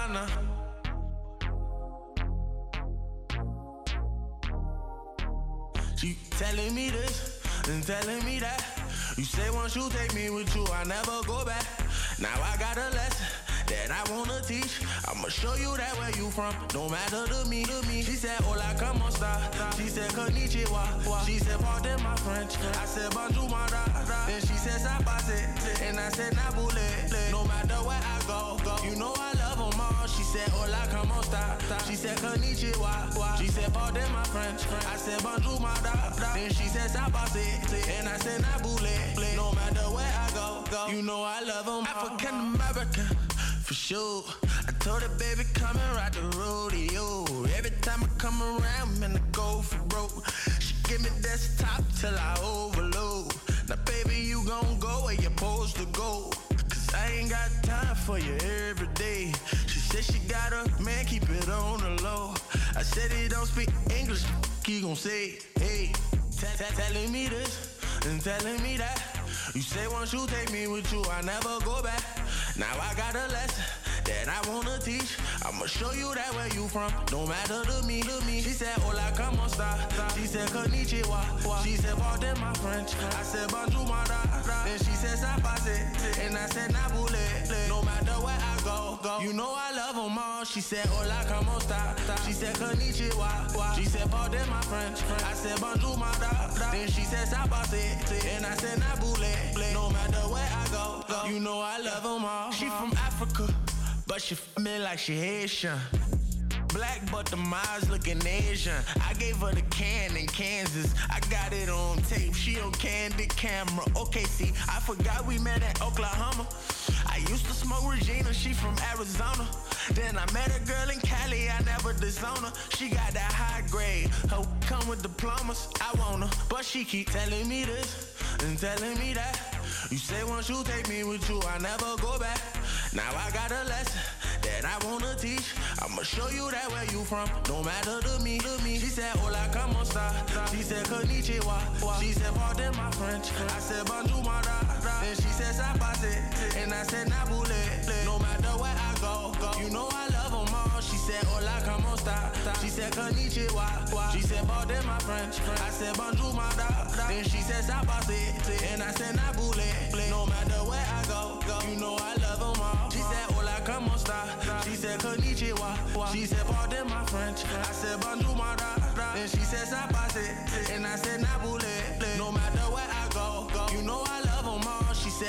Havana. She telling me this and telling me that. You say once you take me with you, I never go back. Now I got a lesson that I wanna teach. I'ma show you that where you from, no matter to me. She said, hola, como esta? She said, konnichiwa. She said, pardon my French. I said, bonjour, my da. Then she said, sabase. And I said, nabule. No matter where I go, you know I love them all. She said, hola, como esta? She said, konnichiwa. She said, pardon my French. I said, bonjour, my da. Then she said, sabase. And I said, nabule. No matter where I go, you know I love them all. African American. For sure, I told her, baby, come and ride the rodeo. Every time I come around, man, I go for broke. She give me desktop till I overload. Now, baby, you gon' go where you're supposed to go. Cause I ain't got time for you every day. She said she got a man, keep it on the low. I said he don't speak English, he gon' say, hey. Telling me this and telling me that. You say once you take me with you, I never go back. Now I got a lesson that I wanna teach. I'ma show you that where you from, no matter to me. She said, hola, como esta? She said, konnichiwa. She said, pardon my French. I said, bonjour, my da. Then she said, sabase. And I said, nabule. No matter where I go, you know I love them all. She said, hola, como esta? She said, konnichiwa. She said, pardon my French. I said, bonjour, my da. Then she said, sabase. And I said, nabule. No matter where I go, you know I love them all. She from Africa, but she me like she Haitian. Black, but the eyes looking Asian. I gave her the can in Kansas. I got it on tape. She on candid camera. Okay, see, I forgot we met in Oklahoma. I used to smoke Regina. She from Arizona. Then I met a girl in Cali. I never disown her. She got that high grade. Her come with diplomas. I want her, but she keep telling me this and telling me that. You say once you take me with you, I never go back. Now I got a lesson that I wanna teach. I'ma show you that where you from, no matter to me. She said, hola, como esta? She said, konnichiwa. She said, pardon my French. I said, bonjour, my da. Then she said, sabase. And I said, nabule. No matter where I go, you know I love them all. She said, hola, como esta? She said, konnichiwa. She said, pardon my French. I said, bonjour, my da. Then she said, sabase. And I said, nabule. No matter where I go, you know I love them all. She said, hola, como esta? She said, konnichiwa. She said, pardon my French. I said, bonjour, my da. Then she said,